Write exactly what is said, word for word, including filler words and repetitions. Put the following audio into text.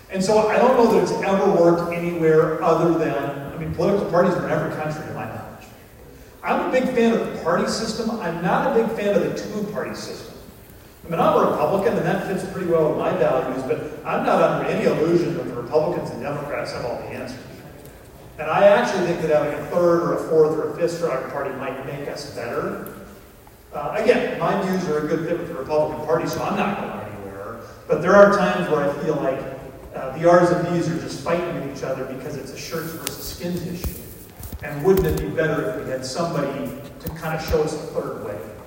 And so I don't know that it's ever worked anywhere other than, I mean, political parties are in every country, to my knowledge. I'm a big fan of the party system. I'm not a big fan of the two-party system. I mean, I'm a Republican, and that fits pretty well with my values, but I'm not under any illusion that the Republicans and Democrats have all the answers. And I actually think that having a third or a fourth or a fifth strong party might make us better. Uh, again, my views are a good fit with the Republican Party, so I'm not going anywhere. But there are times where I feel like uh, the R's and D's are just fighting with each other because it's a shirts versus skins issue. And wouldn't it be better if we had somebody to kind of show us the third way?